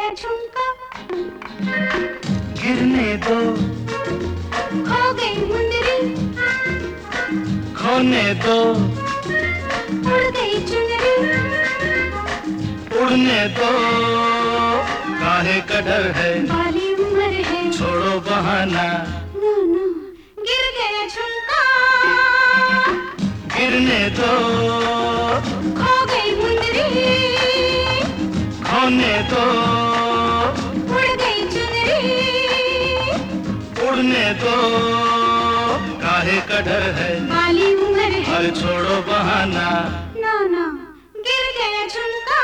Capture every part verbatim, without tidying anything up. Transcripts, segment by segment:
गया झुमका, गिरने दो, खो गई मुंदरी, खोने दो, उड़ गई चुनरी, उड़ने दो, काहे का डर है, बाली उम्र है, छोड़ो बहाना, नो नो, गिर गया झुमका, गिरने दो, खो गई मुंदरी, खोने दो, उड़ गई चुनरी, उड़ने दो, काहे का डर है, बाली उम्र है, अरे छोड़ो बहाना, नो नो, गिर गया झुमका,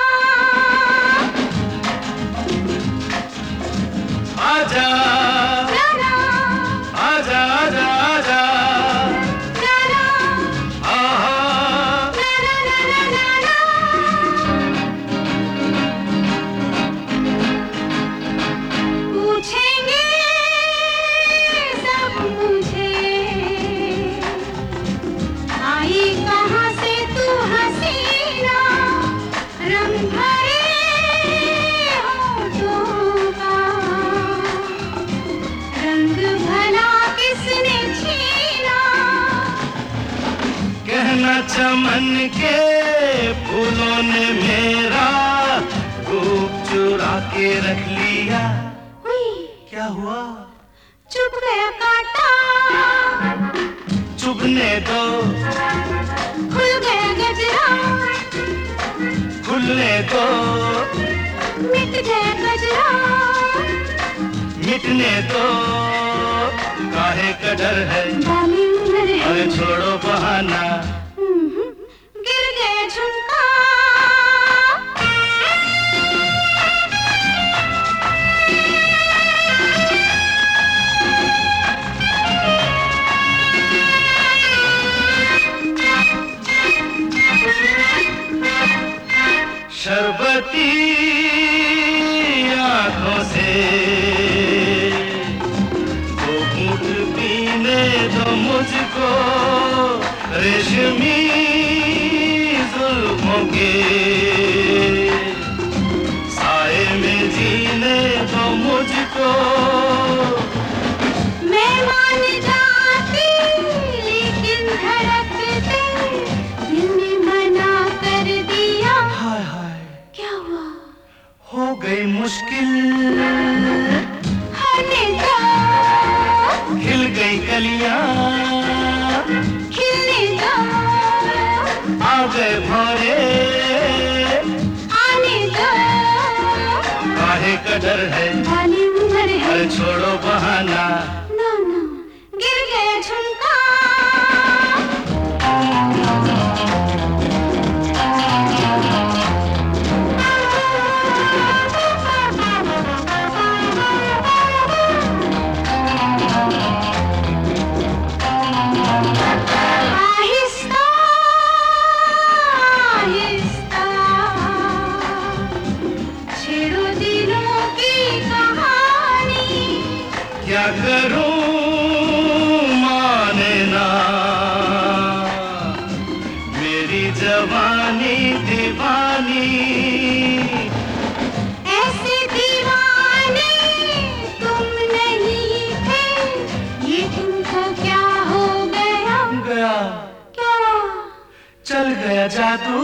आजा ना ना, आजा आजा आजा ना ना, आहा ना ना ना ना ना पूछेंगे सब मुझे, आई कहाँ से तू हसीना, रंग भरे होठों का, रंग भला किसने छीना, कहना चमन के फूलों ने मेरा रूप चुरा के रख लिया, हुई क्या हुआ, चुप गया कांटा, चुभने दो, खुल गया गजरा, खुलने दो, मिट गया गजरा, मिटने दो, काहे का डर है, बाली उम्र है, अरे छोड़ो बहाना, हम्म, गिर गया झुमका, शरबती आंखों से दो घूंट पीने दो मुझको, रेशमी जुल्फों के साए में जीने दो मुझको, मैं मान जाती लेकिन धड़कते दिल ने मना कर दिया, हाय हाय क्या हुआ, हो गई मुश्किल, होने दो, खिल गई कलियां, खिलने दो, आ गए भौरे, आने दो, काहे का डर है, बाली उम्र है, अरे छोड़ो बहाना, नो नो, गिर गया झुमका, आहिस्ता आहिस्ता छेड़ो दिलों की कहानी, क्या करूं माने ना, मेरी जवानी दीवानी, ऐसे दीवाने तुम नहीं थे, ये तुमको क्या हो गया, गया क्या चल गया जादू,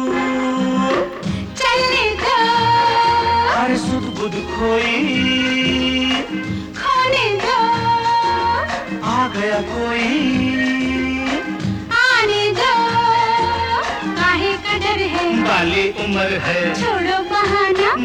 चलने दो, अरे सुध बुध खोई, खोने दो, आ गया कोई, आने दो, काहे का डर है, बाली उम्र है, छोड़ो बहाना,